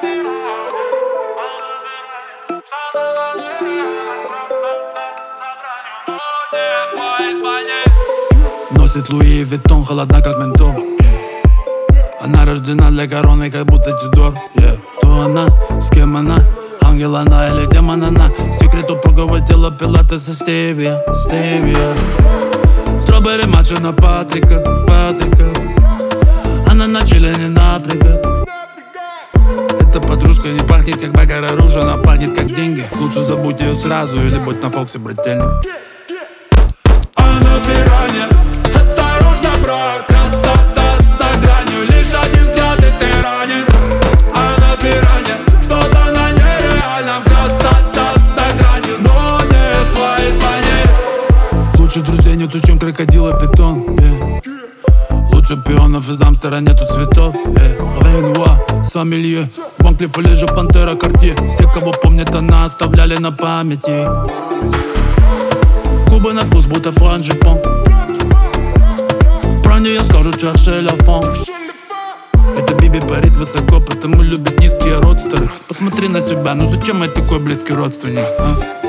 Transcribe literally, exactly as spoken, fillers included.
Носит Луи Виттон, холодна как ментол. Она рождена для короны, как будто Тюдор. yeah. Кто она, с кем она, ангел она или демон она? Секрет упругого тела пилатеса Стевия, Стевия. Стробери мачо на Патрика, Патрика. Она на чиле не напряга. Эта подружка не пахнет как бакар оружия, она пахнет как деньги. Лучше забудь ее сразу или будь на Фоксе, брательник. Она пиранья, осторожно, брат, красота за гранью. Лишь один взгляд и ты ранен. Она пиранья, что-то на нереальном. Красота за гранью, но не в твоей спальне. Лучше друзей нету, чем крокодила питон. yeah. Лучше пионов из Амстера нету цветов. Рейнуа, сомелье, Ван Клифф или же Пантера Картье. Все, кого помнят, она оставляли на памяти. Губы на вкус, будто франжипон. Про нее скажут Шаршель Афон. Это Биби парит высоко, потому любит низкие родстеры. Посмотри на себя, ну зачем я такой близкий родственник, а?